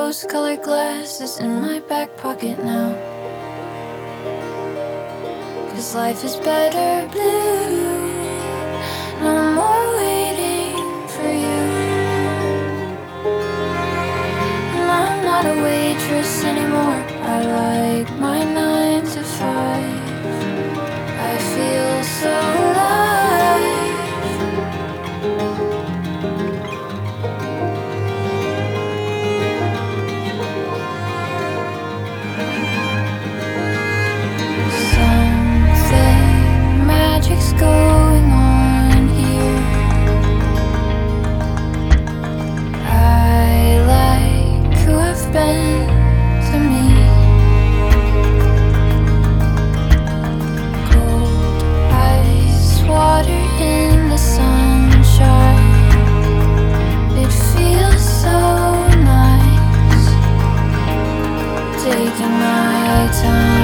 rose-colored glasses in my back pocket now. 'Cause life is better blue. No more waiting for you. And I'm not a waitress anymore. I like my 9 to 5. I feel so alive. Something magic's going on here. I like who I've been to me. Cold ice water in the sunshine. It feels so nice. Taking my time.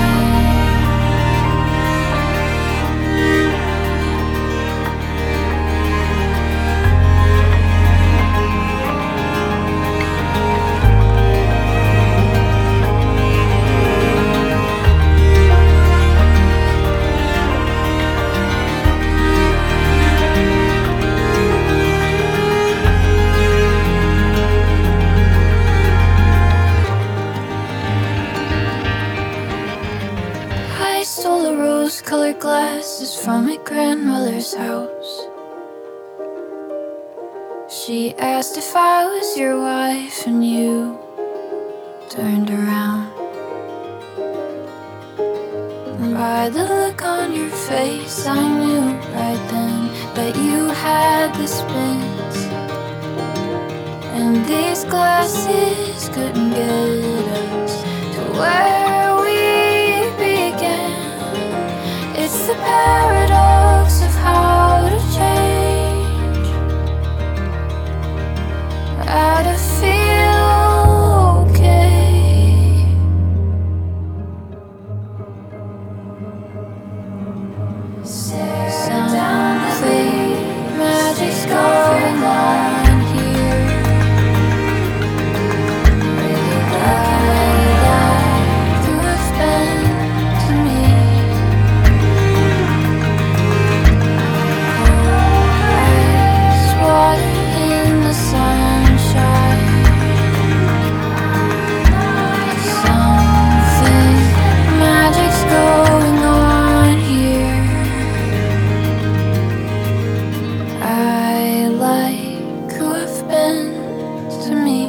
I stole the rose-colored glasses from my grandmother's house. She asked if I was your wife, and you turned around. And by the look on your face, I knew right then that you had the spins. And these glasses couldn't get us to where we began. It's the paradox of how to change, how to feel okay. Stare down the fate, magic's going on here. I like who I've been to me. Ice water in the sunshine. Something magic's going on here. I like who I've been to me.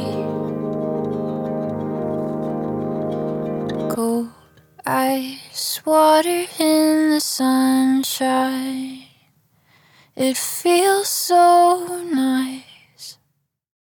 Cold ice water in the sunshine. It feels so nice.